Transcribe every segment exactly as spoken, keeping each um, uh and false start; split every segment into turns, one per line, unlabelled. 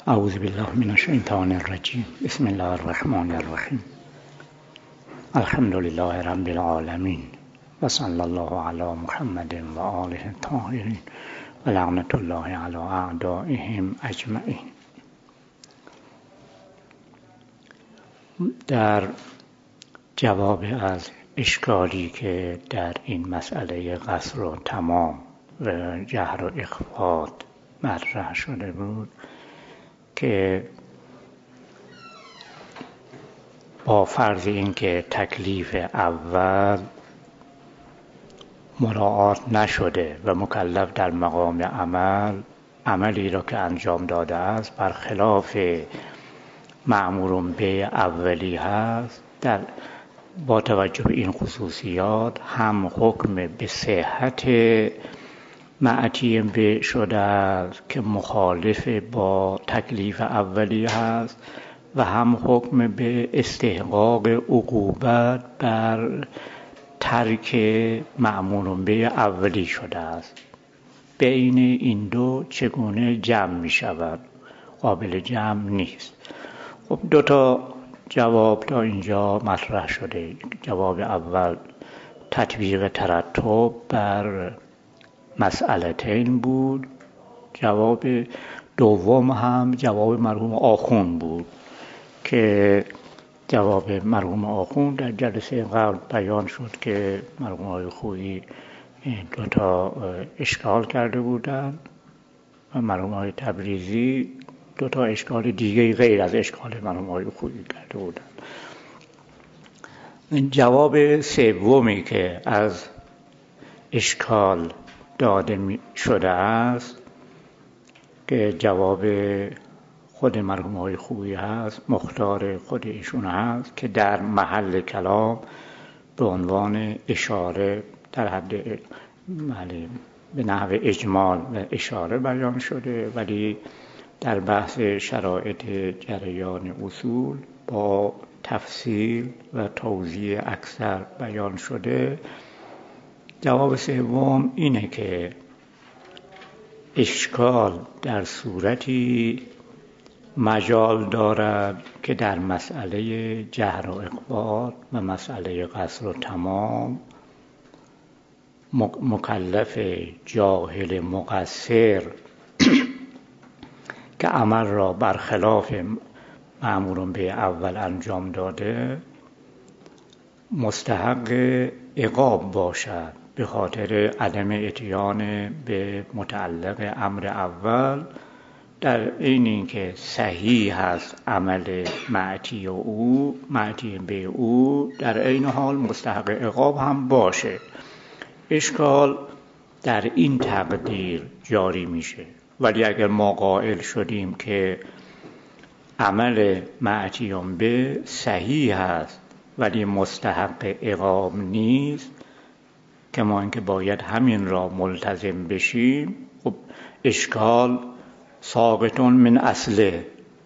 اعوذ بالله من الشیطان الرجیم. بسم الله الرحمن الرحیم. الحمد لله رب العالمین و صلی الله علی محمد و آله الطاهرین و لعنت الله علی اعدائهم اجمعین. در جواب از اشکالی که در این مسئله قصر و تمام و جهر و اخفات مطرح شده بود که با فرض اینکه تکلیف اول مراعات نشده و مکلف در مقام عمل عملی را که انجام داده است برخلاف مأمور به اولی هست، در با توجه به این خصوصیات هم حکم به صحت معتیم به شده است که مخالف با تکلیف اولی هست و هم حکم به استحقاق عقوبت بر ترک مأمور به اولی شده است. بین این دو چگونه جمع می شود؟ قابل جمع نیست. خب دو تا جواب تا اینجا مطرح شده. جواب اول تطبیق ترتب بر مسئلتین بود. جواب دوم هم جواب مرحوم آخوند بود که جواب مرحوم آخوند در جلسه قبل بیان شد که مرحوم آقای خویی دو تا اشکال کرده بودند و مرحوم آقای تبریزی دو تا اشکال دیگه غیر از اشکال مرحوم آقای خویی کرده بودند. جواب سومی که از اشکال داده شده است که جواب خود مرحوم آقای خویی هست، مختار خود ایشون هست که در محل کلام به عنوان اشاره در حد به نحو اجمال و اشاره بیان شده، ولی در بحث شرایط جریان اصول با تفصیل و توضیح اکثر بیان شده. جواب سوم اینه که اشکال در صورتی مجال دارد که در مسئله جهر و اخفات و مسئله قصر و تمام مکلف جاهل مقصر که عمل را برخلاف مأمور به اول انجام داده مستحق عقاب باشد به خاطر عدم اتیان به متعلق امر اول، در این اینکه صحیح هست عمل معتی او معتی به او در این حال مستحق عقاب هم باشه. اشکال در این تقدیر جاری میشه. ولی اگر ما قائل شدیم که عمل معتی به صحیح هست ولی مستحق عقاب نیست، که ما اینکه باید همین را ملتزم بشیم، خب اشکال ساقطون من اصله.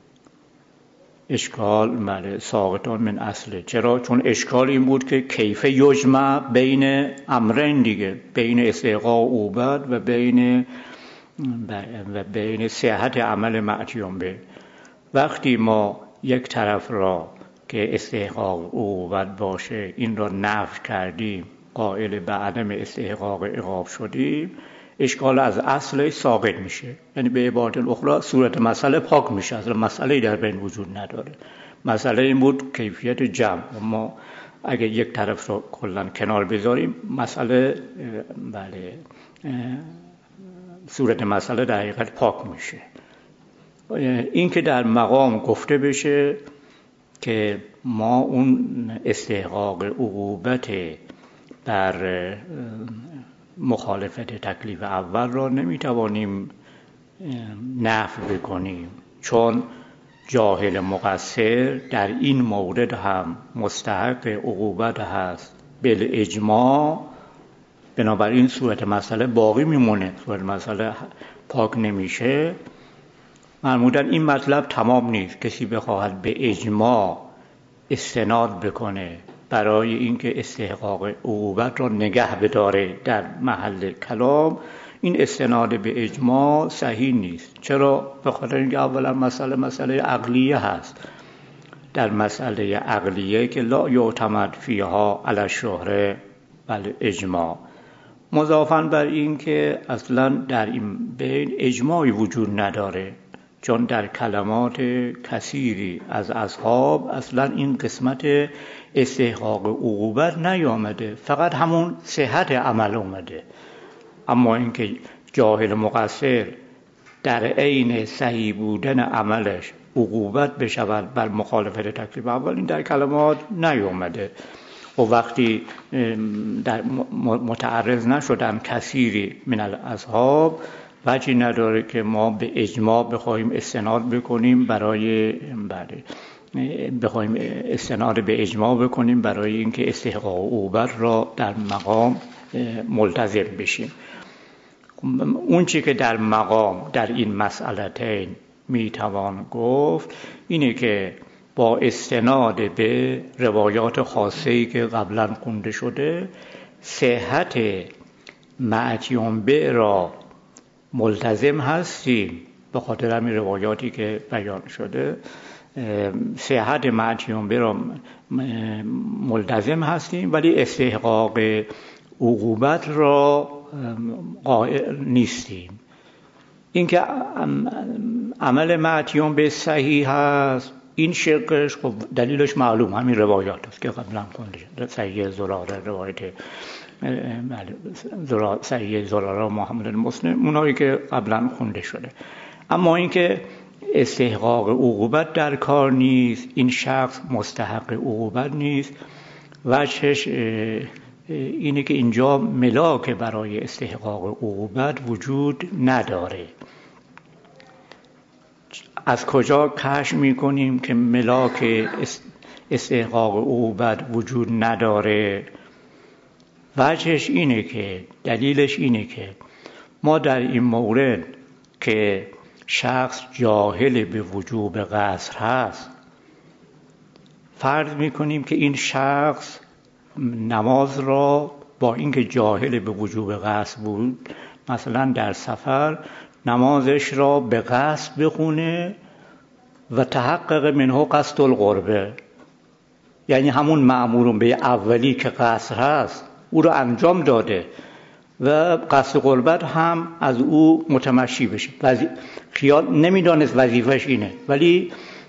اشکال ماله ساقطون من اصله. چرا؟ چون اشکال این بود که کیف یجمع بین امرین دیگه، بین استحقاق عقوبت و بین و بین صحت عمل معتیون به. وقتی ما یک طرف را که استحقاق عقوبت باشه این را نفی کردیم، قائل به عدم استحقاق عقاب شدیم، اشکال از اصل ساقط میشه. یعنی به عبارت اخرى صورت مسئله پاک میشه، اصلا مسئله در بین وجود نداره. مسئله این بود کیفیت جمع. ما اگه یک طرف رو کلا کنار بذاریم مسئله بله صورت مسئله در حقیقت پاک میشه. این که در مقام گفته بشه که ما اون استحقاق عقوبت در مخالفت تکلیف اول را نمیتوانیم نفی بکنیم، چون جاهل مقصر در این مورد هم مستحق عقوبت هست بالاجماع. بنابراین صورت مسئله باقی میمونه، صورت مسئله پاک نمیشه. معمولاً این مطلب تمام نیست. کسی بخواهد به اجماع استناد بکنه برای اینکه استحقاق عقوبت را نگه بداره در محل کلام، این استناد به اجماع صحیح نیست. چرا؟ به خاطر اینکه اولا مسئله مسئله عقلیه هست. در مسئله عقلیه که لا یعتمد فیها علی الشهره بل اجماع، مضافاً بر این که اصلا در این بین اجماعی وجود نداره، چون در کلمات کثیری از اصحاب اصلا این قسمت استحقاق عقوبت نیامده، فقط همون صحت عمل اومده. اما اینکه جاهل مقصر در عین صحیح بودن عملش عقوبت بشود بر مخالفت تکلیف اول، این در کلمات نیامده. و وقتی در متعرض نشدن کثیری من الاصحاب، وجهی نداره که ما به اجماع بخوایم استناد بکنیم برای بله بخوایم استناد به اجماع بکنیم برای اینکه استحقاق عقوبت را در مقام ملتزم بشیم. اون چی که در مقام در این مسئلتین میتوان گفت اینه که با استناد به روایات خاصه‌ای که قبلا خونده شده، صحت معتیون به را ملتزم هستیم به خاطر همین روایاتی که بیان شده. صحت معتیون به را ملتزم هستیم، ولی استحقاق عقوبت را قائل نیستیم. اینکه عمل معتیون به صحیح هست، این شقش خب دلیلش معلوم، همین روایات است که قبلا خونده شده. صحیح زراره، روایت صحیح زراره محمد المسلم، اونایی که قبلا خونده شده. اما اینکه استحقاق عقوبت در کار نیست، این شخص مستحق عقوبت نیست، وجهش اینه که اینجا ملاک برای استحقاق عقوبت وجود نداره. از کجا کشف میکنیم که ملاک استحقاق عقوبت وجود نداره؟ وجهش اینه که دلیلش اینه که ما در این مورد که شخص جاهل به وجوب قصر هست، فرض میکنیم که این شخص نماز را با اینکه جاهل به وجوب قصر بود، مثلا در سفر نمازش را به قصد بخونه و تحقق منه قصد القربه، یعنی همون مأمور به اولی که قصر هست او را انجام داده و قصد قربت هم از او متمشی بشه. وزی... خیال نمیدانست وظیفش اینه، ولی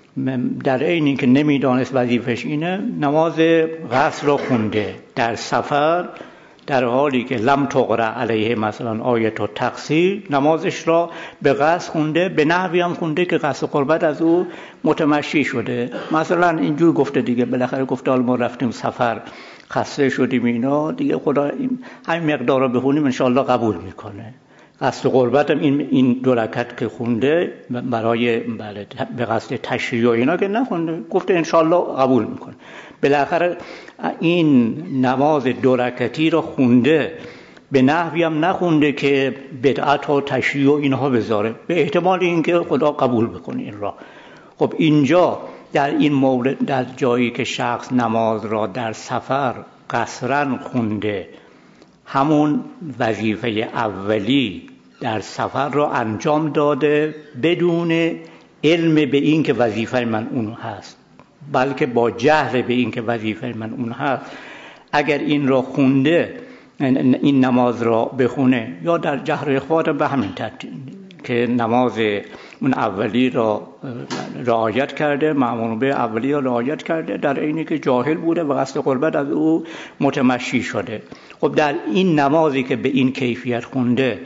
در عین اینکه نمیدانست وظیفش اینه نماز قصر را خونده در سفر، در حالی که لم تقرأ علیه مثلا آیت التقصیر، نمازش را به قصد خونده، به نحوی هم خونده که قصد قربت از او متمشی شده. مثلا اینجور گفته دیگه، بالاخره گفته حالا ما رفتیم سفر خسته شدیم اینا دیگه، خدا همین مقدار رو بخونیم انشاءالله قبول میکنه. قصد قربت هم این این دو رکعت که خونده برای بله به قصد تشریع و اینا که نخونده، گفته انشاءالله قبول میکنه. بالاخره این نماز دو رکعتی رو خونده، به نحوی هم نخونده که بدعت و تشریع و اینها بذاره، به احتمال اینکه خدا قبول بکنه این را. خب اینجا در این مورد، در جایی که شخص نماز را در سفر قصرا خونده، همون وظیفه اولی در سفر را انجام داده بدون علم به این که وظیفه من اون هست، بلکه با جهل به این که وظیفه من اون هست. اگر این را خونده، این نماز را بخونه، یا در جهر و اخفا به همین ترتیب که نماز اون اولی را رعایت کرده، مأمور به اولی را رعایت کرده، در عینی که جاهل بوده و قصد قربت از او متمشی شده. خب در این نمازی که به این کیفیت خونده،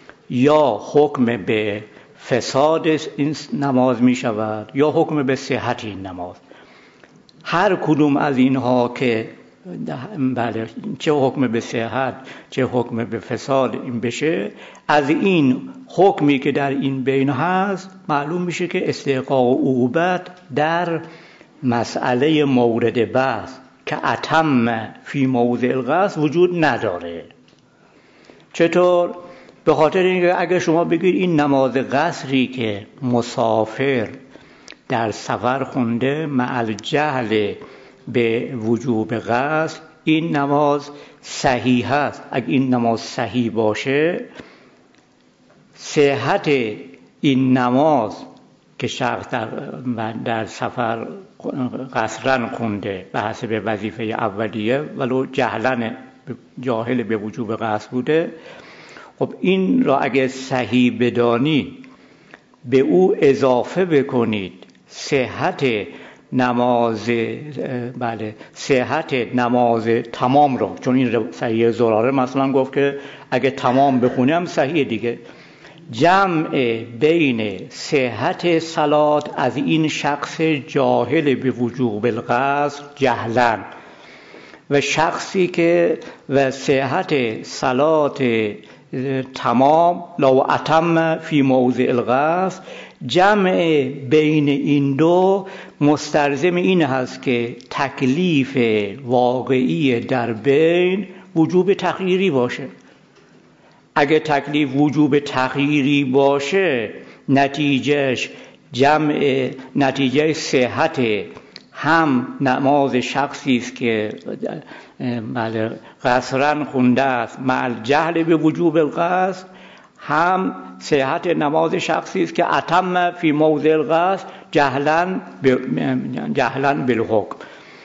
یا حکم به فساد این نماز می شود یا حکم به صحت این نماز. هر کدوم از اینها که بله چه حکم به صحت چه حکم به فساد این بشه، از این حکمی که در این بین هست معلوم میشه که استحقاق و عقوبت در مسئله مورد بحث که اتم فی موضع القصد وجود نداره. چطور؟ به خاطر اینکه اگر شما بگید این نماز قصری که مسافر در سفر خونده مع الجهل به وجوب قصد، این نماز صحیح است. اگر این نماز صحیح باشه، صحت این نماز که شخص در, در سفر قصرن خونده به حسب وظیفه اولیه ولو جهلن جاهل به وجوب قصر بوده، خب این را اگه صحیح بدانید به او اضافه بکنید صحت نماز بله صحت نماز تمام را، چون این صحیح زراره مثلا گفت که اگه تمام بخونم صحیح دیگه، جمع بین صحت صلات از این شخص جاهل به وجوب القصر جهلن و شخصی که و صحت صلات تمام لو اتم فی موضع القصر، جمع بین این دو مستلزم این هست که تکلیف واقعی در بین وجوب تغییری باشه. اگه تکلیف وجوب تغییری باشه نتیجهش جمع نتیجه صحت هم نماز شخصی است که بله قصرن خونده است مع الجهل به وجوب القصر، هم صحت نماز شخصی است که اتم فی موضع القصر جهلن جهلن بالحکم.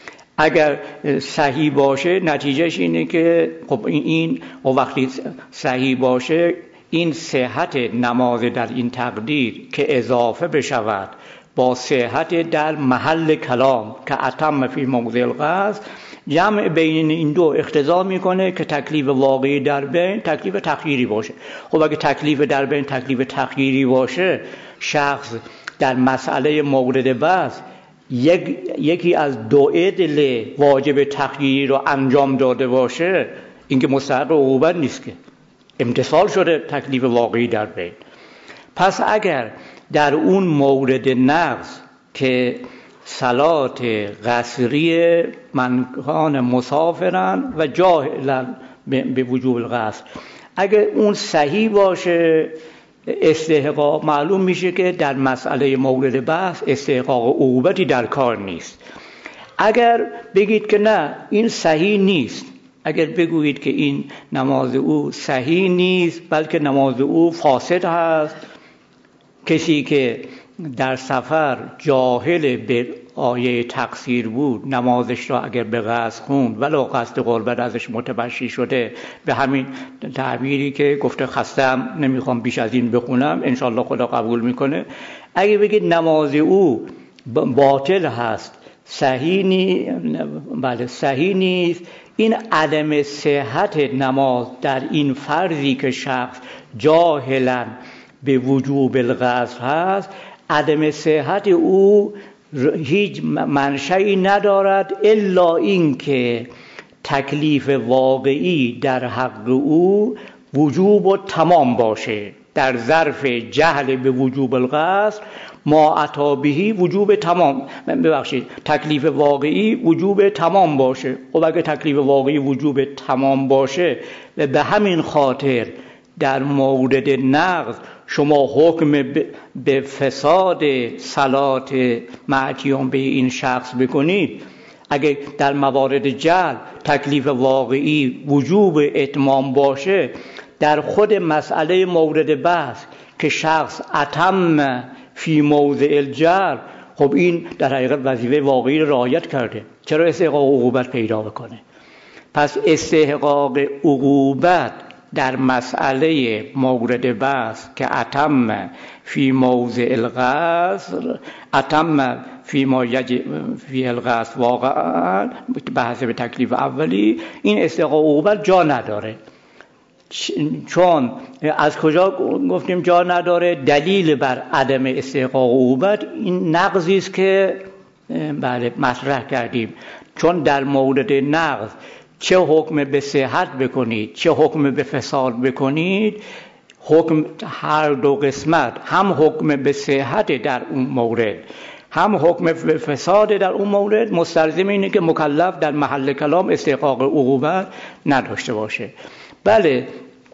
اگر صحیح باشه نتیجهش اینه که خب این و وقتی صحیح باشه این صحت نماز در این تقدیر که اضافه بشود با صحت در محل کلام که اتم فی موضع القصر، جمع بین این دو اقتضا میکنه که تکلیف واقعی در بین تکلیف تغییری باشه. خب اگه تکلیف در بین تکلیف تغییری باشه، شخص در مسئله مورد بحث یک، یکی از دو عدل واجب تغییری رو انجام داده باشه، اینکه مستحق عقوبت نیست، که امتثال شده تکلیف واقعی در بین. پس اگر در اون مورد نقض که صلات قصری منکان مسافرن و جاهلن به وجوب القصر، اگر اون صحیح باشه استحقاق معلوم میشه که در مسئله مورد بحث استحقاق عقوبتی در کار نیست. اگر بگید که نه این صحیح نیست، اگر بگویید که این نماز او صحیح نیست بلکه نماز او فاسد هست، کسی که در سفر جاهل به آیه تقصیر بود نمازش را اگر به قصد خوند ولو قصد قربت ازش متبشی شده، به همین تعبیری که گفته خستم نمیخوام بیش از این بخونم انشالله خدا قبول میکنه، اگه بگید نماز او باطل هست صحیح نیست، بله صحیح نیست، این عدم صحت نماز در این فرضی که شخص جاهلاً به وجوب القصر هست، عدم صحت او هیچ منشأی ندارد الا این که تکلیف واقعی در حق او وجوب و تمام باشه. در ظرف جهل به وجوب القصر ما اتی بهی وجوب تمام، ببخشید تکلیف واقعی وجوب تمام باشه. خب اگه تکلیف واقعی وجوب تمام باشه و به همین خاطر در مورد نقض شما حکم به فساد صلات معتیان به این شخص بکنید، اگه در موارد جهل تکلیف واقعی وجوب اتمام باشه، در خود مسئله مورد بحث که شخص اتم فی موضع الجهل، خب این در حقیقت وظیفه واقعی رعایت کرده، چرا استحقاق عقوبت پیدا بکنه؟ پس استحقاق عقوبت در مسئله مورد بحث که اتم فی موضع القصر، اتم فی ما یجب فی القصر واقعا به حسب تکلیف اولی، این استحقاق عقوبت جا نداره. چون از کجا گفتیم جا نداره؟ دلیل بر عدم استحقاق عقوبت این نقضی است که بله مطرح کردیم. چون در مورد نقض چه حکم به صحت بکنید چه حکم به فساد بکنید، حکم هر دو قسمت، هم حکم به صحت در اون مورد هم حکم به فساد در اون مورد، مستلزم اینه که مکلف در محل کلام استحقاق عقوبت نداشته باشه. بله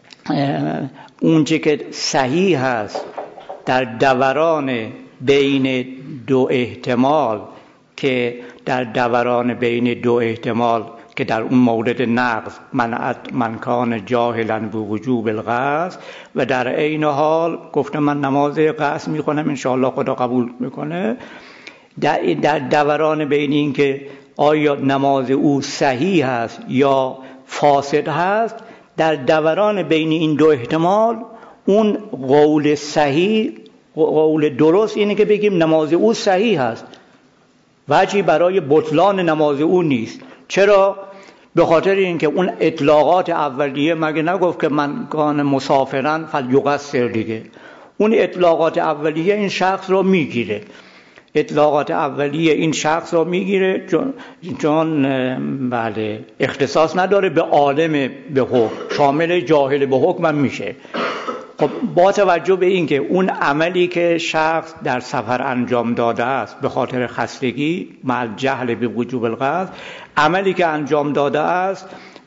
اونچه که صحیح هست در دوران بین دو احتمال، که در دوران بین دو احتمال که در اون مورد نقض منعت من کان جاهلا بوجوب القصد و در عین حال گفته من نماز قصد میکنم انشاءالله خدا قبول میکنه. در, در دوران بین این که آیا نماز او صحیح هست یا فاسد هست، در دوران بین این دو احتمال اون قول صحیح، قول درست اینه که بگیم نماز او صحیح هست، وجهی برای بطلان نماز او نیست. چرا؟ به خاطر اینکه اون اطلاقات اولیه مگه نگفت که من کان مسافرن فلیقصر دیگه، اون اطلاقات اولیه این شخص رو میگیره، اطلاقات اولیه این شخص رو میگیره چون, چون بله اختصاص نداره به عالم به حکم، شامل جاهل به حکم هم میشه. خب با توجه به اینکه اون عملی که شخص در سفر انجام داده است به خاطر خستگی مع جهل به وجوب القصد، عملی که انجام داده است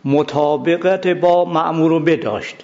مطابقت با مأمور به داشت،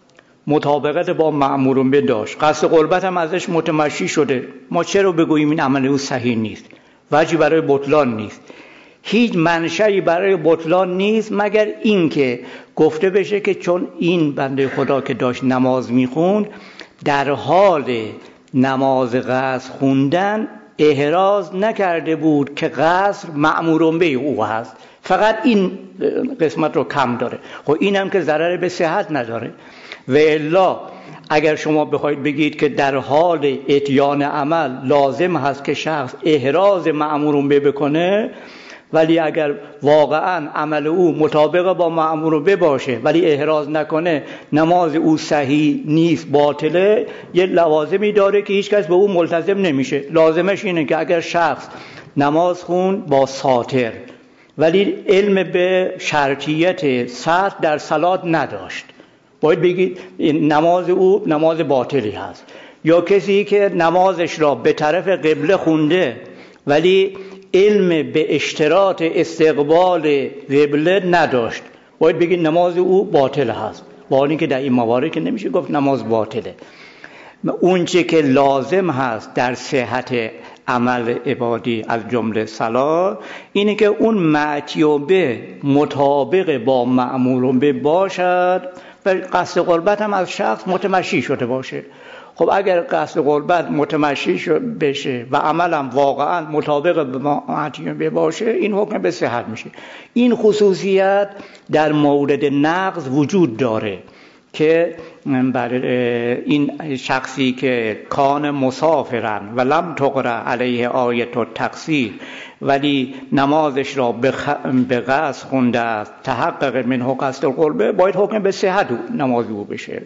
مطابقت با مأمور به داشت، قصد قربت هم ازش متمشی شده، ما چرا بگوییم این عمل او صحیح نیست؟ وجهی برای بطلان نیست، هیچ منشأی برای بطلان نیست مگر اینکه گفته بشه که چون این بنده خدا که داشت نماز میخوند در حال نماز قصر خوندن احراز نکرده بود که قصر مأمور به او هست، فقط این قسمت رو کم داره. خب این هم که ضرر به صحت نداره. و الا اگر شما بخواید بگید که در حال اتیان عمل لازم هست که شخص احراز مأمور به بکنه، ولی اگر واقعا عمل او مطابق با مأمور به باشه ولی احراز نکنه نماز او صحیح نیست، باطله، یه لوازمی داره که هیچ کس به او ملتزم نمیشه. لازمش اینه که اگر شخص نماز خون با ساتر ولی علم به شرطیت سطر در صلات نداشت، باید بگید نماز او نماز باطلی هست. یا کسی که نمازش را به طرف قبله خونده ولی علم به اشتراط استقبال قبله نداشت، باید بگید نماز او باطل هست، با اینکه در این موارد که نمیشه گفت نماز باطله. اون چه که لازم هست در صحت عمل عبادی از جمله صلات اینه که اون معتیوبه مطابق با مأمور به باشد و قصد قربت هم از شخص متمشی شده باشه. خب اگر قصد قربت متمشی بشه و عملم واقعا مطابق به معتیوبه باشه این حکم به صحت میشه. این خصوصیت در مورد نقض وجود داره که برای این شخصی که کان مسافرن و لم تقرأ علیه آیت التقصیر ولی نمازش را به قصد خونده است تحقق منه قصد القربه، باید حکم به صحت نماز او بشه.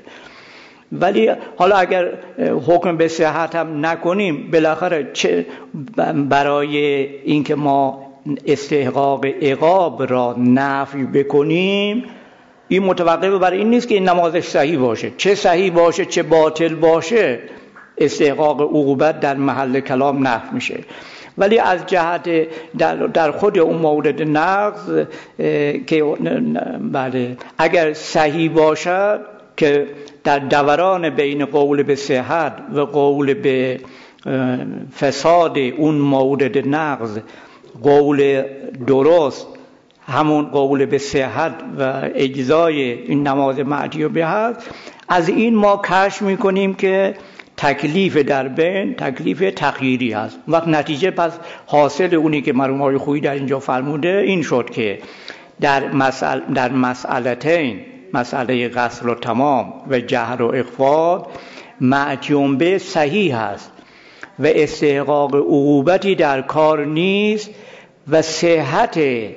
ولی حالا اگر حکم به صحت هم نکنیم بالاخره چه برای اینکه ما استحقاق عقاب را نفی بکنیم این متوقف برای این نیست که این نمازش صحیح باشه، چه صحیح باشه چه باطل باشه استحقاق عقوبت در محل کلام نفی میشه. ولی از جهت در, در خود اون مورد نقض که بله اگر صحیح باشد که در دوران بین قول به صحت و قول به فساد اون مورد نقض قول درست همون قول به صحت و اجزای این نماز معتیوبه هست، از این ما کشف میکنیم که تکلیف در بین تکلیف تغییری هست. وقت نتیجه پس حاصل اونی که مرحوم آقای خویی در اینجا فرموده این شد که در مسئله در مسئلتین، مسئله غسل و تمام و جهر و اخفاء، معتیوبه صحیح هست و استحقاق عقوبتی در کار نیست و صحت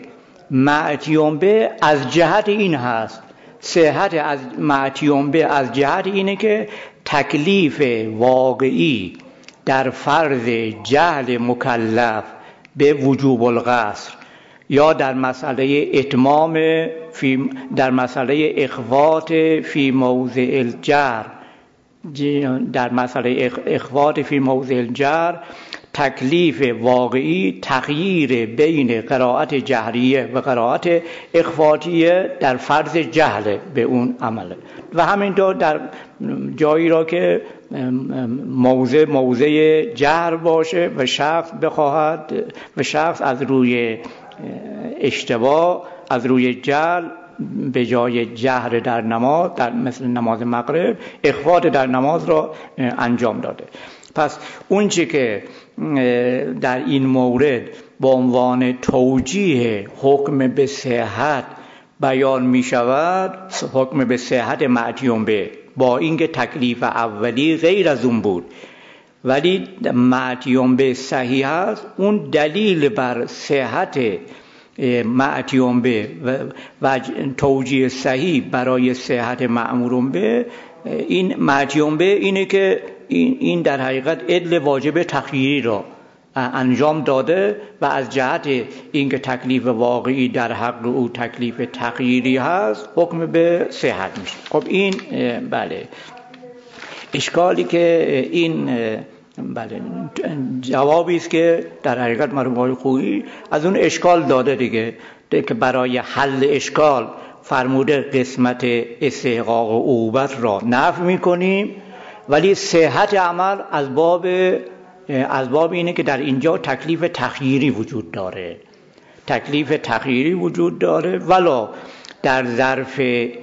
معتیوبه از جهت این هست، صحت از معتیوبه از جهت اینه که تکلیف واقعی در فرض جهل مکلف به وجوب القصر یا در مسئله اتمام فی در مسئله اخوات فی موضع الجر در مسئله اخوات فی موضع الجر تکلیف واقعی تغییر بین قرائت جهریه و قرائت اخفاتیه در فرض جهل به اون عمله. و همینطور در جایی را که موضع موضع جهر باشه و شخص بخواهد و شخص از روی اشتباه از روی جهل به جای جهر در نماز، در مثل نماز مغرب، اخفاء در نماز را انجام داده. پس اون چی که در این مورد با عنوان توجیه حکم به صحت بیان می شود، حکم به صحت معتیون به، با اینکه تکلیف اولی غیر از اون بود ولی معتیون به صحیح است، اون دلیل بر صحت معتیون به و توجیه صحیح برای صحت مأمورون به، این معتیون به اینه که این در حقیقت عدل واجب تخییری را انجام داده و از جهت اینکه تکلیف واقعی در حق او تکلیف تخییری هست، حکم به صحت میشه. خب این بله اشکالی که این بله جوابی است که در حقیقت مرحوم آقای خویی از اون اشکال داده دیگه، که برای حل اشکال فرموده قسمت استحقاق و عقوبت را نفی میکنیم، ولی صحت عمل از باب از باب اینه که در اینجا تکلیف تخییری وجود داره، تکلیف تخییری وجود داره، ولا در ظرف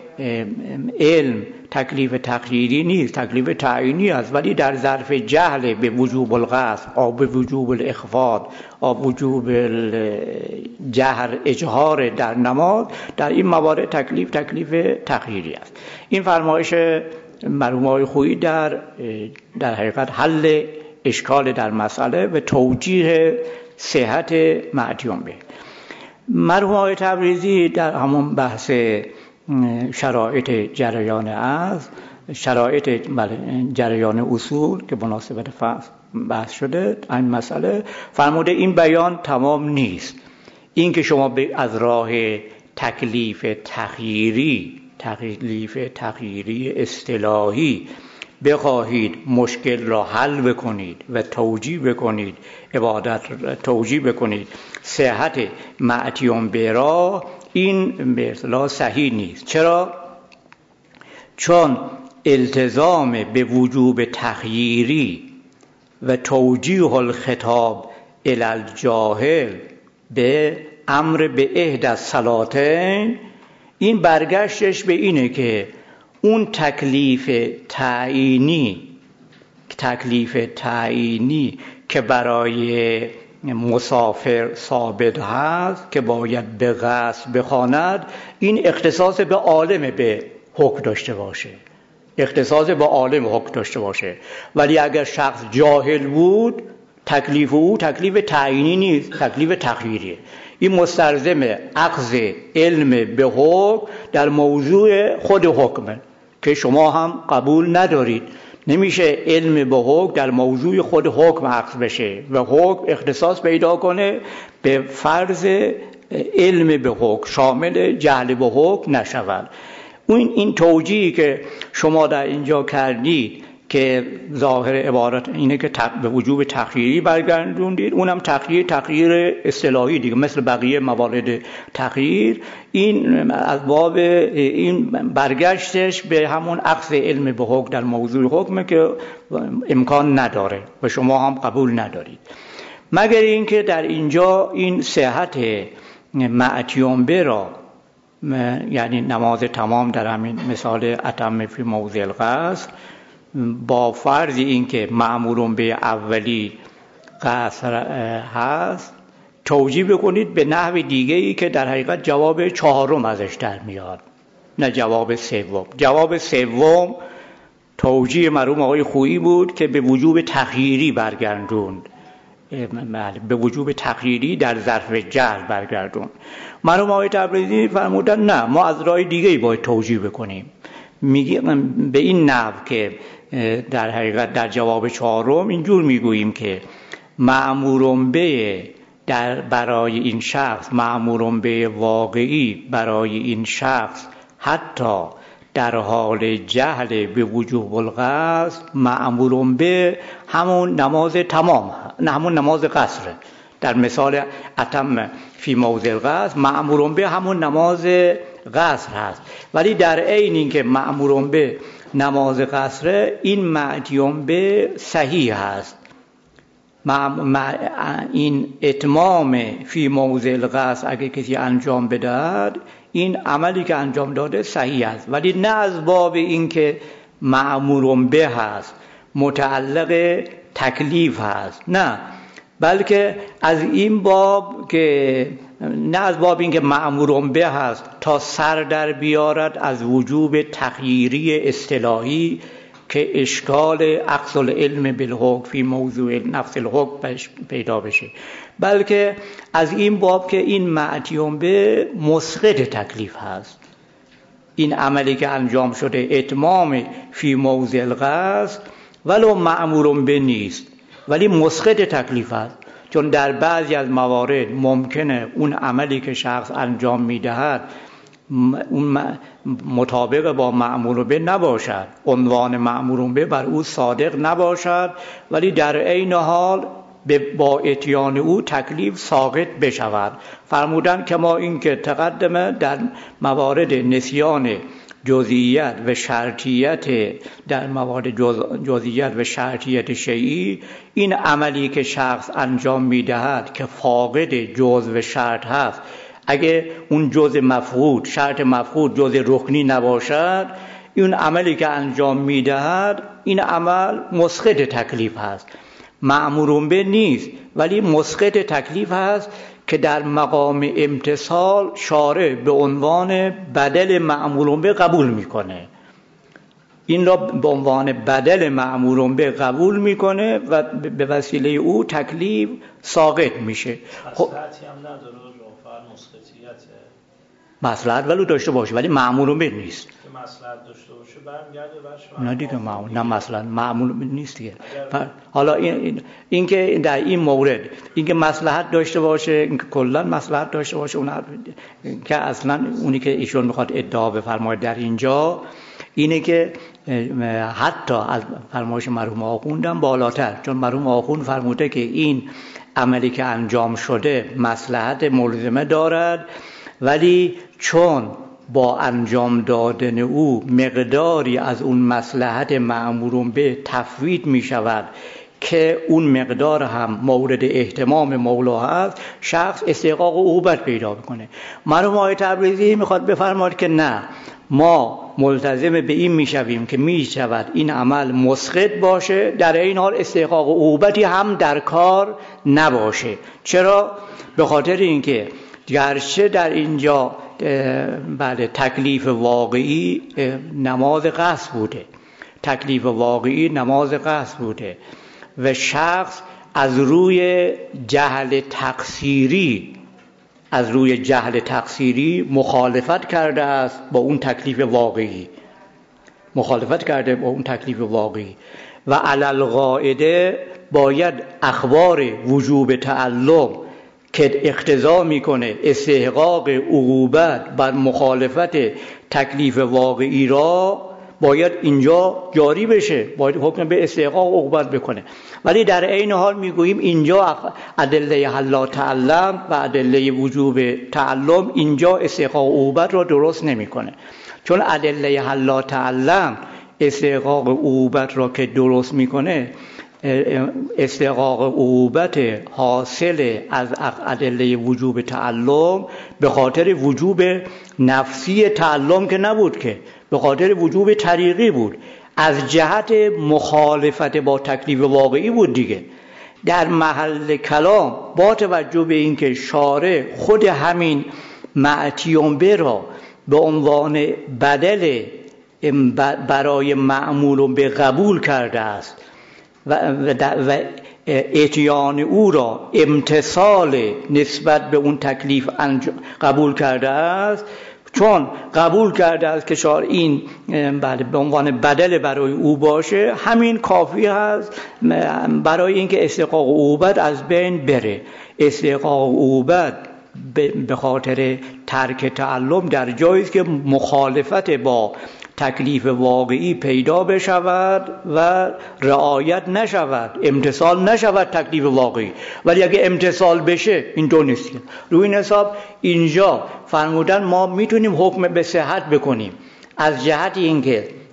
علم تکلیف تخییری نیست، تکلیف تعیینی است، ولی در ظرف جهل به وجوب القصد او به وجوب الاخفاض او وجوب جهر اجهار در نماز، در این موارد تکلیف تکلیف تخییری است. این فرمایش مرحوم آقای خویی در در حقیقت حل اشکال در مسئله و توجیه صحت معتیون به. مرحوم آقای تبریزی در همون بحث شرایط جریان از شرایط جریان اصول که مناسبت فصل بحث شده این مسئله، فرموده این بیان تمام نیست، این که شما از راه تکلیف تخییری تکلیف تخییری اصطلاحی بخواهید مشکل را حل بکنید و توجیه بکنید، عبادت توجیه بکنید صحت معتیون به را، این به اصطلاح صحیح نیست. چرا؟ چون التزام به وجوب تخییری و توجیه الخطاب الی الجاهل به امر به احدی الصلاتین، این برگشتش به اینه که اون تکلیف تعیینی تکلیف تعیینی که برای مسافر ثابت هست که باید به قصد بخواند، این اختصاص به عالم به حکم داشته باشه، اختصاص به عالم حکم داشته باشه، ولی اگر شخص جاهل بود تکلیف او تکلیف تعیینی نیست، تکلیف تخییریه. این مستلزم اخذ علم به حکم در موضوع خود حکمه که شما هم قبول ندارید. نمیشه علم به حکم در موضوع خود حکم اخذ بشه و حکم اختصاص پیدا کنه به فرض علم به حکم، شامل جهل به حکم نشود. اون این توجیهی که شما در اینجا کردید که ظاهر عبارت اینه که به وجوب تخییری برگردوندید، اونم تخییر تخییر اصطلاحی دیگه، مثل بقیه موارد تخییر، این از باب این برگشتش به همون اخذ علم به حکم در موضوع حکمه که امکان نداره و شما هم قبول ندارید، مگر اینکه در اینجا این صحت معتیون به را، یعنی نماز تمام در همین مثال اتم فی موضع القصر، با فرض اینکه مأمورون به اولی قصر هست توجیه بکنید به نحو دیگه ای که در حقیقت جواب چهارم ازش در میاد، نه جواب سوم. جواب سوم توجیه مرحوم آقای خویی بود که به وجوب تخییری برگردوند، به وجوب تخییری در ظرف جهل برگردوند. مرحوم آقای تبریزی فرمودن نه، ما از راه دیگه ای باید توجیه بکنیم، میگیم به این نحو که در حقیقت در جواب چهارم اینجور میگوییم که مأمورون به در برای این شخص، مأمورون به واقعی برای این شخص حتی در حال جهل به وجوب القصد، مأمورون به همون نماز تمام، نه همون نماز قصره. در مثال اتم فی موضع القصد مأمورون به همون نماز قصر هست، ولی در عین اینکه مأمورون به نماز قصره، این معتیون به صحیح هست، این اتمام فی موضع القصد اگه کسی انجام بدهد این عملی که انجام داده صحیح است، ولی نه از باب این که مأمور به هست، متعلق تکلیف هست، نه، بلکه از این باب که نه از باب این که مأمور به هست تا سر در بیارد از وجوب تغییری اصطلاحی که اشکال عکس العلم بالحکم فی موضوع نفس الحکم پیدا بشه، بلکه از این باب که این معتیون به مسقط تکلیف هست. این عملی که انجام شده اتمام فی موضع القصد ولو مأمور به نیست ولی مسقط تکلیف هست، چون در بعضی از موارد ممکنه اون عملی که شخص انجام میدهد اون مطابق با مأمور به نباشد، عنوان مأمور به بر او صادق نباشد، ولی در عین حال با اتیان او تکلیف ساقط بشود. فرمودن که ما این که تقدمه در موارد نسیان جزئیات و شرطیت، در موارد جز... جزئیات و شرطیت شیئی، این عملی که شخص انجام میدهد که فاقد جزء و شرط هست، اگه اون جزء مفقود، شرط مفقود جزء رکنی نباشد، این عملی که انجام میدهد این عمل مسقط تکلیف هست، مأمور به نیست ولی مسقط تکلیف هست که در مقام امتثال شارع به عنوان بدل مأمور به قبول میکنه، این را به عنوان بدل مأمور به قبول میکنه و به وسیله او تکلیف ساقط میشه.
مصلحتی هم نداره، رافع مسقطیته،
مصلحت ولو داشته باشه ولی مأمور به نیست.
که مصلحت داشته باشه برمیگرده برش
نه دیگه معمول، نه مصلحت مأمور نیست دیگه. حالا این این که در این مورد این که مصلحت داشته باشه، این که کلا مصلحت داشته باشه، اون که اصلا اونی که ایشون میخواد ادعا بفرماید در اینجا اینه که حتی از فرمایش مرحوم آخوندم بالاتر، چون مرحوم آخوند فرموده که این عملی که انجام شده مصلحت ملزمه دارد، ولی چون با انجام دادن او مقداری از اون مصلحت مأمور به تفویت می شود که اون مقدار هم مورد اهتمام مولا هست، شخص استحقاق عقوبت پیدا میکنه. مرحوم آقای تبریزی میخواد بفرماید که نه، ما ملتزم به این میشویم که میشود این عمل مسقط باشه، در این حال استحقاق عقوبتی هم در کار نباشه. چرا؟ به خاطر اینکه گرچه در اینجا بله تکلیف واقعی نماز قصد بوده، تکلیف واقعی نماز قصد بوده و شخص از روی جهل تقصیری از روی جهل تقصیری مخالفت کرده است با اون تکلیف واقعی، مخالفت کرده با اون تکلیف واقعی و علی القاعده باید اخبار وجوب تعلم که اقتضا میکنه استحقاق عقوبت بر مخالفت تکلیف واقعی را باید اینجا جاری بشه، باید حکم به استحقاق عقوبت بکنه. ولی در عین حال میگوییم اینجا ادله حلا تعلم و ادله وجوب تعلم اینجا استحقاق عقوبت را درست نمیکنه، چون ادله حلا تعلم استحقاق عقوبت را که درست میکنه، استحقاق عقوبت حاصل از ادله وجوب تعلم به خاطر وجوب نفسی تعلم که نبود، که به خاطر وجوب طریقی بود، از جهت مخالفت با تکلیف واقعی بود دیگه. در محل کلام با توجه به اینکه شارع خود همین معتیون به را به عنوان بدل برای مأمور به قبول کرده است و و اتیان او را امتثال نسبت به اون تکلیف قبول کرده است، چون قبول کرده است که شارع این به عنوان بدل برای او باشه، همین کافی هست برای اینکه استحقاق عقوبت از بین بره. استحقاق عقوبت به خاطر ترک تعلم در جایی است که مخالفت با تکلیف واقعی پیدا بشود و رعایت نشود، امتثال نشود تکلیف واقعی. ولی اگه امتثال بشه این دو نیست. روی این حساب اینجا فرمودن ما میتونیم حکم به صحت بکنیم از جهت اینکه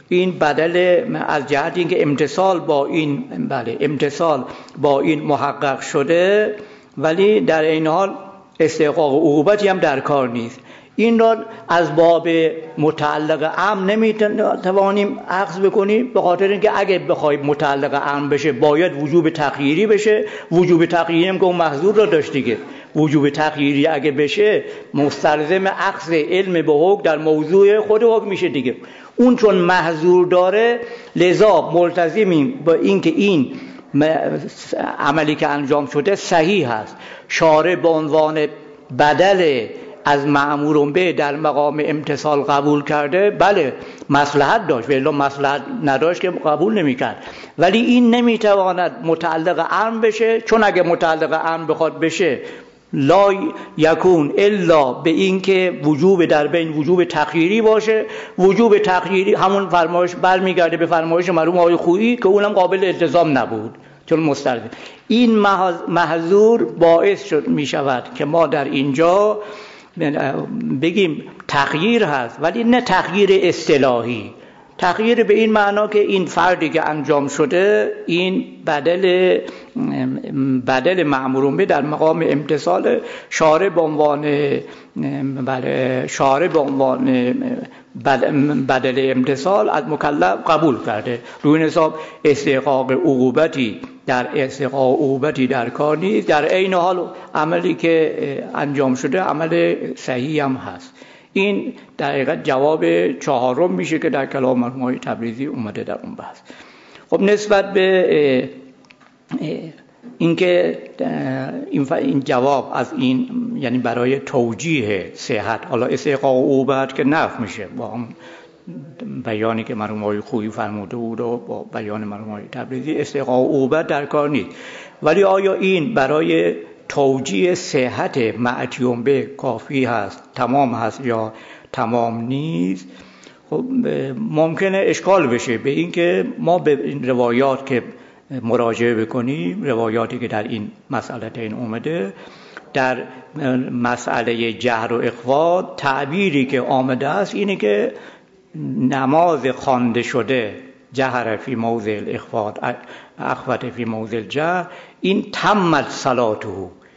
این بدل از جهت اینکه امتصال با این بله امتصال با این محقق شده، ولی در این حال استحقاق عقوبتی هم در کار نیست. این را از باب متعلق امر نمیتوانیم اخذ بکنیم، به خاطر اینکه اگه بخوایم متعلق امر بشه باید وجوب تغییری بشه. وجوب تغییری هم که اون محظور را داشت دیگه. وجوب تغییری اگه بشه مستلزم اخذ علم به حکم در موضوع خود حکم میشه دیگه. اون چون محظور داره لذا ملتزمیم با اینکه این عملی که انجام شده صحیح هست. شارع به عنوان بدل از مأمور به در مقام امتصال قبول کرده، بله مصلحت داشت، ولی مصلحت نداشت که قبول نمی‌کرد. ولی این نمیتواند متعلق امر بشه، چون اگه متعلق امر بخواد بشه لا یکون الا به این که وجوب در بین وجوب تغییری باشه. وجوب تغییری همون فرمایش برمیگرده به فرمایش مرحوم آقای خویی که اونم قابل التزام نبود چون مستلزم. این محظور باعث شد می شود که ما در اینجا بگیم تغییر هست، ولی نه تغییر اصطلاحی. تغییر به این معنا که این فردی که انجام شده این بدل بدل مأمور به در مقام امتصال شارع به عنوان بله شارع به عنوان بدل امتصال از مکلف قبول کرده. روی حساب استحقاق عقوبتی در استحقاق عقوبتی در کار نیست. در عین حال عملی که انجام شده عمل صحیح هم هست. این در حقیقت جواب چهارم میشه که در کلام مرحوم تبریزی اومده در اون بحث. خب نسبت به اینکه این جواب از این یعنی برای توجیه صحت، حالا استحقاق عقوبت که نفی میشه با هم بیانی که مرحوم آقای خویی فرموده بود و با بیان مرحوم آقای تبریزی استحقاق عقوبت در کار نیست. ولی آیا این برای توجیه صحت معتیون به کافی هست، تمام هست یا تمام نیست؟ خب ممکنه اشکال بشه به این که ما به این روایات که مراجعه بکنیم، روایاتی که در این مسئله این اومده، در مسئله جهر و اخفا تعبیری که آمده است اینه که نماز خوانده شده جهر فی موضع الاخفا اخفت فی موضع الجهر، این تمت صلاته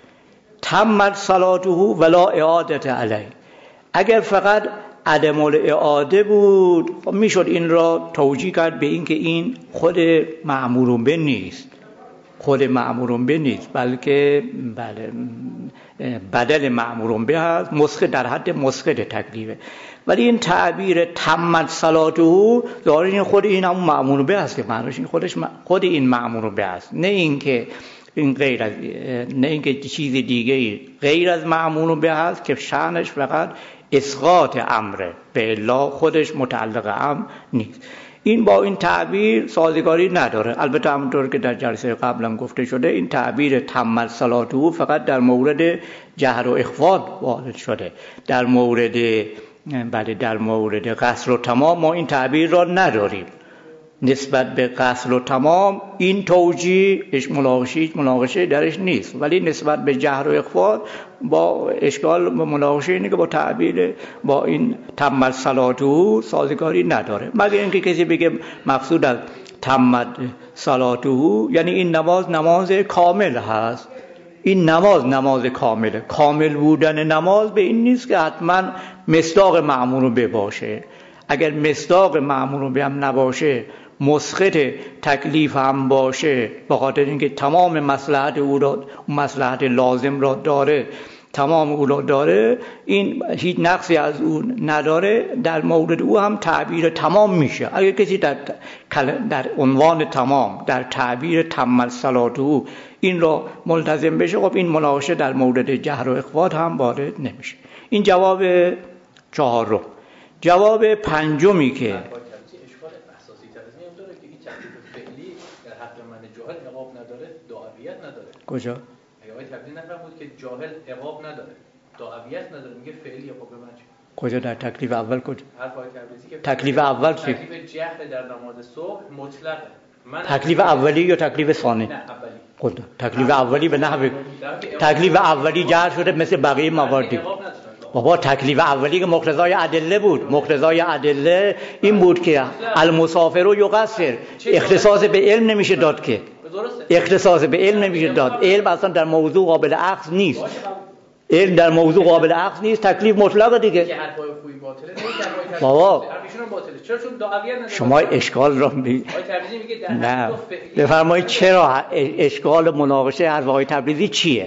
تمت صلاته ولا اعادت علیه. اگر فقط عدم الاعاده بود میشد این را توجیه کرد به این که این خود مأمور به نیست، خود مأمور به نیست بلکه بله بدل مأمور به هست، مسخ در حد مسخط تکلیفه. ولی این تعبیر تمت صلاته ظاهر این خود این هم مأمور به هست که معنیش این خودش خود این مأمور به هست، نه اینکه این غیر از نه اینکه چیز دیگه غیر از مأمور به هست که شأنش فقط اسقاط امره به الا خودش متعلق امر نیست. این با این تعبیر سازگاری نداره. البته همونطور که در جلسه قبلم گفته شده این تعبیر تمت صلاته فقط در مورد جهر و اخفا وارد شده. در مورد بله در مورد قصر و تمام ما این تعبیر را نداریم. نسبت به قصر و تمام این توجیه اش مناقشه مناقشه درش نیست، ولی نسبت به جهر و اخفا با اشکال و مناقشه اینه که با تعبیر با این تمت صلاته سازگاری نداره. مگر اینکه کسی بگه مقصود از تمت صلاته یعنی این نماز نماز کامل هست. این نماز نماز کامله. کامل بودن نماز به این نیست که حتما مصداق مأمور به باشه. اگر مصداق مأمور به هم نباشه، مسخط تکلیف هم باشه، به خاطر اینکه تمام مصلحت او را مصلحت لازم را داره، تمام او را داره، این هیچ نقصی از او نداره، در مورد او هم تعبیر تمام میشه. اگر کسی در در عنوان تمام در تعبیر تمت صلاته او این را ملتزم بشه، خب این مناقشه در مورد جهر و اخفات هم وارد نمیشه. این جواب چهارم. جواب پنجمی که کجا؟
اگه آقای تبدیل نفرمود که جاهل عقاب نداره، دعویت نداره، میگه فعلی عقاب به من چه؟
کجا در تکلیف اول کجا؟
حرف آقای تبریزی که
تکلیف اول چی؟
تکلیف جهل در نماز صبح مطلقه. من
تکلیف اولی یا تکلیف ثانی؟
نه اولی.
خود تکلیف اولی به نحو تکلیف اولی جهر شده مثل بقیه موارد.
عقاب نداره.
بابا تکلیف اولی که مقتضای ادله بود، مقتضای ادله این بود که المسافر و یقصر، اختصاص به علم نمیشه داد که، اختصاص به علم نمیشه داد، علم اصلا در موضوع قابل اخذ نیست، علم در موضوع قابل اخذ نیست، تکلیف مطلقه دیگه. بابا شما اشکال را می... نه بفرمایید چرا اشکال مناقشه از آقای تبریزی چیه؟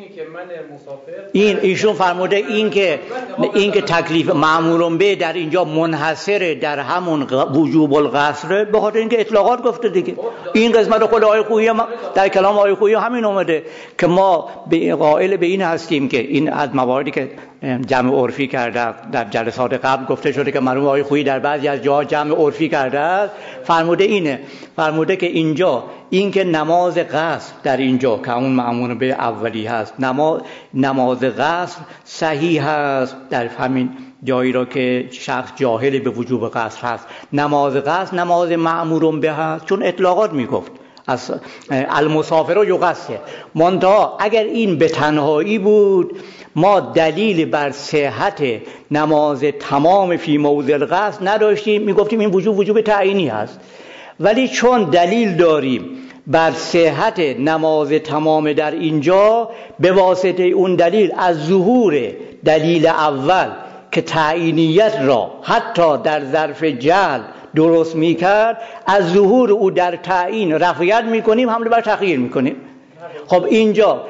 این ایشون فرموده این که این که تکلیف مأمور به در اینجا منحصره در همون وجوب القصر، به خاطر اینکه اطلاقات گفته دیگه. این قسمت خود آقای خویی در کلام آقای خویی همین اومده که ما قائل به این هستیم که این از مواردی که جمع عرفی کرده در جلسات قبل گفته شده که مرحوم آقای خویی در بعضی از جاها جمع عرفی کرده است، فرموده اینه، فرموده که اینجا این که نماز قصر در اینجا که اون مأمور به اولی هست، نماز نماز قصر صحیح هست در همین جایی را که شخص جاهل به وجوب قصر هست، نماز قصر نماز مأمور به هست، چون اطلاقات میگفت از المسافر و یقصر. منتها اگر این به تنهایی بود ما دلیل بر صحت نماز تمام فی موضع القصر نداشتیم، میگفتیم این وجوب وجوب تعیینی هست. ولی چون دلیل داریم بر صحت نماز تمام در اینجا، به واسطه اون دلیل از ظهور دلیل اول که تعیینیت را حتی در ظرف جهل درست میکرد، از ظهور او در تعیین رفعیت میکنیم، حمله بر تخییر میکنیم. خب اینجا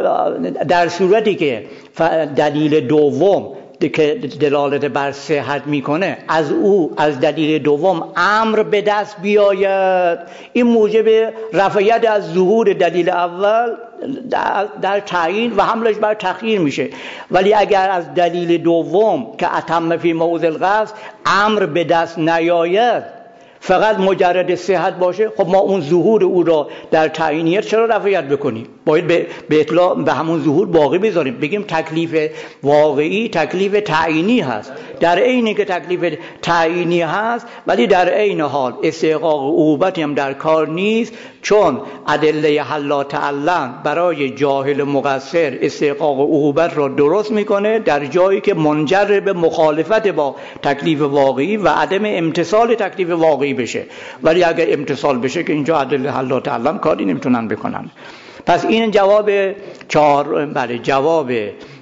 در صورتی که دلیل دوم که دلالت بر صحت میکنه از او از دلیل دوم امر به دست بیاید، این موجب رفعیت از ظهور دلیل اول در تعیین و حملش بر تخییر میشه. ولی اگر از دلیل دوم که اتم فی موضع القصد امر به دست نیاید، فقط مجرد صحت باشه، خب ما اون ظهور او را در تعیینیت چرا رفعیت بکنیم؟ باید به به اطلاع به همون ظهور باقی بذاریم، بگیم تکلیف واقعی تکلیف تعیینی هست، در عینی که تکلیف تعیینی هست ولی در عین حال استحقاق عقوبتی هم در کار نیست، چون ادله حلا تعلم برای جاهل مقصر استحقاق عقوبت را درست میکنه در جایی که منجر به مخالفت با تکلیف واقعی و عدم امتثال تکلیف واقعی بشه. ولی اگر امتثال بشه که اینجا ادله حلا تعلم کاری نمیتونن بکنن. پس این جواب چهار بله جواب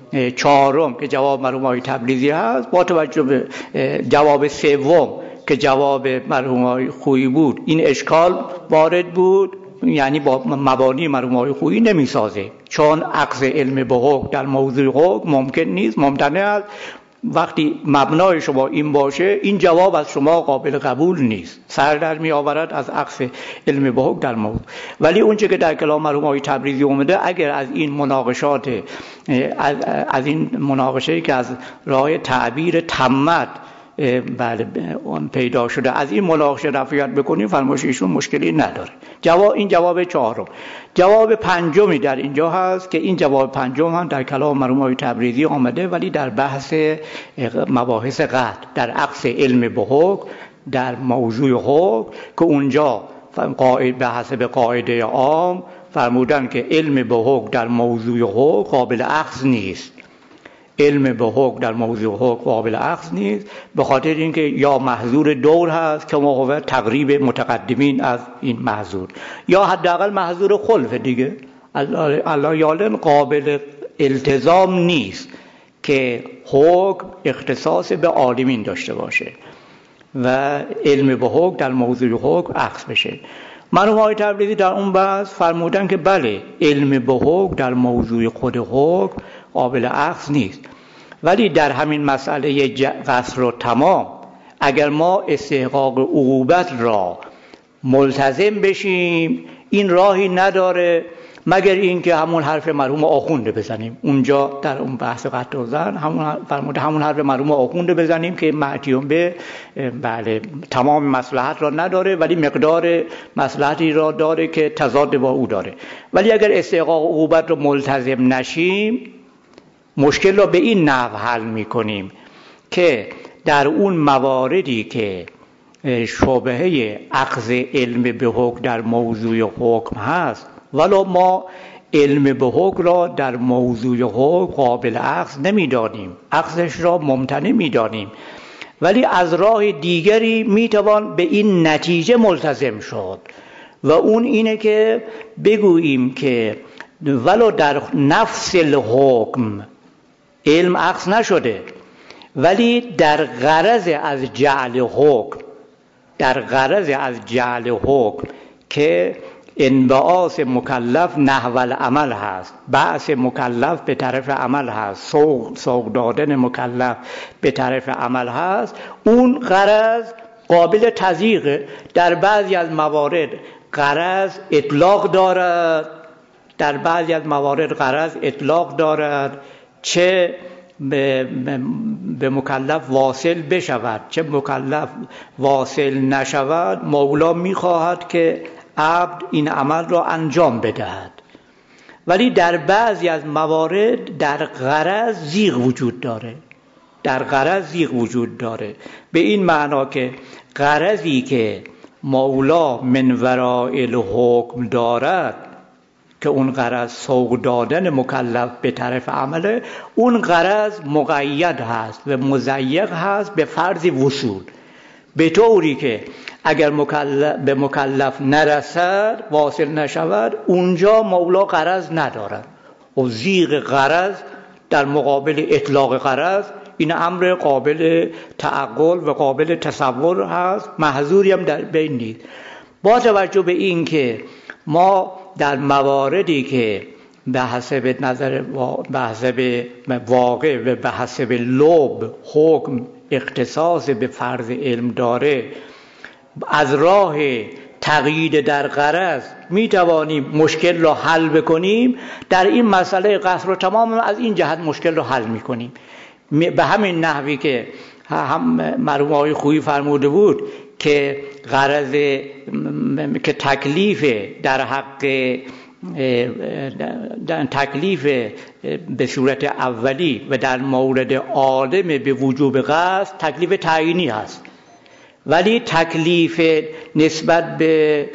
چهارم که جواب مرحوم آقای تبریزی هست. با توجه به جواب سوم که جواب مرحوم آقای خویی بود، این اشکال وارد بود، یعنی با مبانی مرحوم آقای خویی نمیسازه، چون عکس علم به حکم در موضوع حکم ممکن نیست، ممتنع است. وقتی مبنای شما این باشه، این جواب از شما قابل قبول نیست، سر در می آورد از عکس علم به حکم در موضوع. ولی اونچه که در کلام مرحوم آقای تبریزی اومده، اگر از این مناقشات از, از این مناقشه که از راه تعبیر تمت بله پیدا شده، از این مناقشه رفعیت بکنیم، فرمایش ایشون مشکلی نداره. جواب این جواب چهارم. جواب پنجمی در اینجا هست که این جواب پنجم هم در کلام مرحوم آقای تبریزی آمده، ولی در بحث مباحث قطع در عکس علم به حکم در موضوع حکم، که اونجا قاعده به حسب قاعده عام فرمودن که علم به حکم در موضوع حکم قابل اخذ نیست، علم به حکم در موضوع حکم قابل اخذ نیست، به خاطر اینکه یا محظور دور هست که موقع تقریب متقدمین از این محظور، یا حداقل محظور خلف دیگه، الله یعلم قابل التزام نیست که حکم اختصاص به عالمین داشته باشه و علم به حکم در موضوع حکم اخذ بشه. مرحوم آقای تبریزی در اون بحث فرمودن که بله، علم به حکم در موضوع خود حکم قابل اخذ نیست، ولی در همین مسئله قصر و تمام اگر ما استحقاق عقوبت را ملتزم بشیم، این راهی نداره مگر اینکه همون حرف مرحوم آخونده بزنیم. اونجا در اون بحث قطع و زن همون فرموده همون حرف مرحوم آخونده بزنیم که معتیون به بله تمام مصلحت را نداره، ولی مقدار مصلحتی را داره که تضاد با او داره. ولی اگر استحقاق عقوبت را ملتزم نشیم، مشکل را به این نحو حل میکنیم که در اون مواردی که شبهه اخذ علم به حکم در موضوع حکم هست، ولو ما علم به حکم را در موضوع حکم قابل اخذ نمی‌دانیم، اخذش را ممتنع می‌دانیم، ولی از راه دیگری میتوان به این نتیجه ملتزم شد و اون اینه که بگوییم که ولو در نفس الحکم علم اخذ نشده، ولی در غرض از جعل حکم در غرض از جعل حکم که انبعاث مکلف نحو العمل هست، بعث مکلف به طرف عمل هست، سوق سوق دادن مکلف به طرف عمل هست، اون غرض قابل تضییق. در بعضی از موارد غرض اطلاق دارد، در بعضی از موارد غرض اطلاق دارد، چه به, به مکلف واصل بشود چه مکلف واصل نشود، مولا میخواهد که عبد این عمل را انجام بدهد. ولی در بعضی از موارد در غرض زیغ وجود داره در غرض زیغ وجود داره به این معنا که غرضی که مولا من وراء الحکم دارد، که اون غرض سوق دادن مکلف به طرف عمله، اون غرض مقید هست و مضیق هست به فرض وصول، به طوری که اگر مکلف به مکلف نرسد، واصل نشود، اونجا مولا غرض ندارد و زیغ غرض در مقابل اطلاق غرض این امر قابل تعقل و قابل تصور هست، محظوری هم در بین نیست. با توجه به این که ما در مواردی که به حسب نظر به حسب واقع و به حسب لب حکم اختصاص به فرض علم داره، از راه تقیید در غرض می توانیم مشکل را حل بکنیم. در این مسئله قصر و تمام از این جهت مشکل را حل می کنیم، به همین نحوی که هم مرحوم آقای خویی فرموده بود که غرض که تکلیف در حق در تکلیف به صورت اولی و در مورد عالم به وجوب قصد تکلیف تعیینی است، ولی تکلیف نسبت به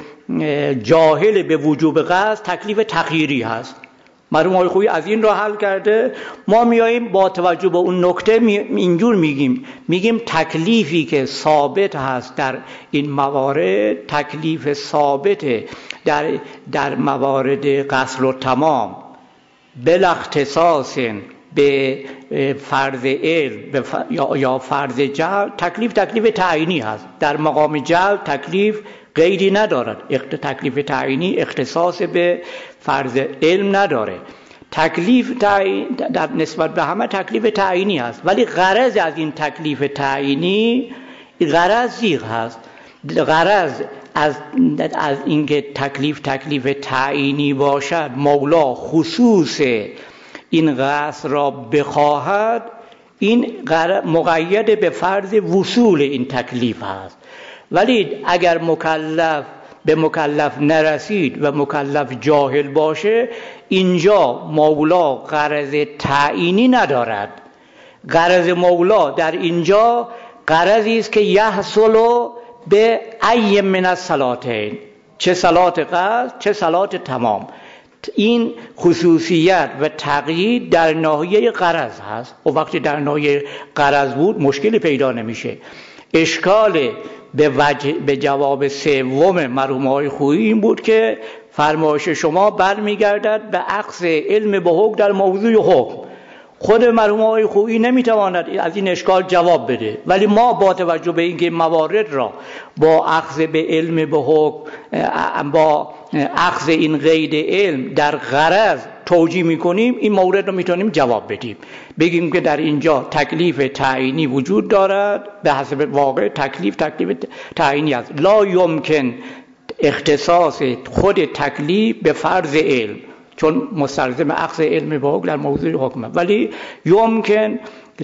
جاهل به وجوب قصد تکلیف تغییری هست. مرحوم آقای خویی از این را حل کرده. ما میاییم با توجه به اون نکته می اینجور میگیم میگیم تکلیفی که ثابت هست در این موارد تکلیف ثابت در در موارد قصر و تمام بلا اختصاص به فرض علم یا یا فرض جعل، تکلیف تکلیف تعیینی هست. در مقام جعل تکلیف قیدی ندارد، تکلیف تعیینی اختصاص به فرض علم نداره. تکلیف تعیین در نسبت به همه تکلیف تعیینی هست، ولی غرض از این تکلیف تعیینی غرض زیغ هست. غرض از از اینکه تکلیف تکلیف تعیینی باشد، مولا خصوص این قصر را بخواهد، این مقید به فرض وصول این تکلیف هست. ولی اگر مکلف به مکلف نرسید و مکلف جاهل باشه، اینجا مولا غرض تعیینی ندارد. غرض مولا در اینجا غرضی است که یحصل به ای من الصلاتین، چه صلات قصد چه صلات تمام. این خصوصیت و تقیید در ناحیه غرض هست و وقتی در ناحیه غرض بود مشکلی پیدا نمیشه. اشکال به, وجه به جواب سوم مرحوم آقای خویی این بود که فرمایش شما برمیگردد به اخذ علم به حکم در موضوع حکم. خود مرحوم آقای خویی نمیتواند از این اشکال جواب بده، ولی ما با توجه به اینکه موارد را با اخذ به علم به حکم با اخذ این قید علم در غرض توجیه میکنیم، این مورد رو میتونیم جواب بدیم، بگیم که در اینجا تکلیف تعیینی وجود دارد، به حسب واقع تکلیف تکلیف تعیینی است. لا یمکن اختصاص خود تکلیف به فرض علم، چون مستلزم اخذ علم به حکم در موضوع حکم، ولی یمکن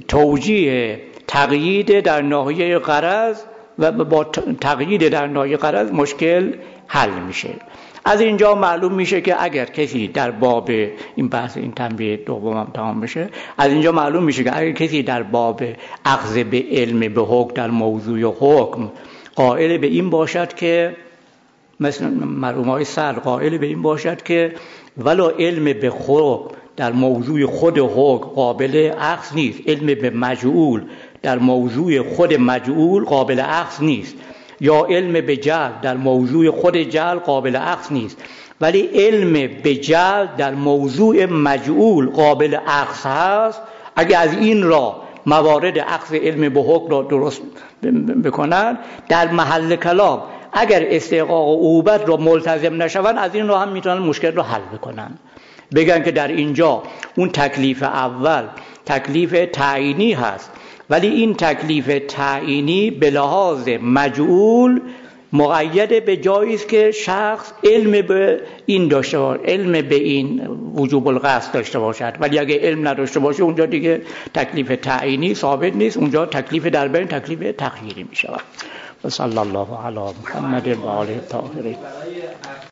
توجیه تقیید در ناحیه غرض و با تقیید در ناحیه غرض مشکل حل میشه. از اینجا معلوم میشه که اگر کسی در باب این بحث این تنبیه دومم تمام بشه، از اینجا معلوم میشه که اگر کسی در باب اخذ به علم به حکم در موضوع حکم قائل به این باشد که مثل مرحوم های صدر قائل به این باشد که ولا علم به خود در موضوع خود حکم قابل اخذ نیست، علم به مجعول در موضوع خود مجعول قابل اخذ نیست، یا علم به جعل در موضوع خود جعل قابل اخذ نیست، ولی علم به جعل در موضوع مجعول قابل اخذ هست. اگه از این را موارد اخذ علم به حکم را درست بکنن، در محل کلام اگر استحقاق عقوبت را ملتزم نشون، از این را هم میتونن مشکل را حل بکنن. بگن که در اینجا اون تکلیف اول تکلیف تعیینی هست، ولی این تکلیف تعیینی به لحاظ مجعول مقید به جایی است که شخص علم به این داشته باشد، علم به این وجوب القصد داشته باشد. ولی اگه علم نداشته باشه، اونجا دیگه تکلیف تعیینی ثابت نیست، اونجا تکلیف در بین تکلیف تخییری می شود. و صلی الله علی محمد و آله الطاهرین.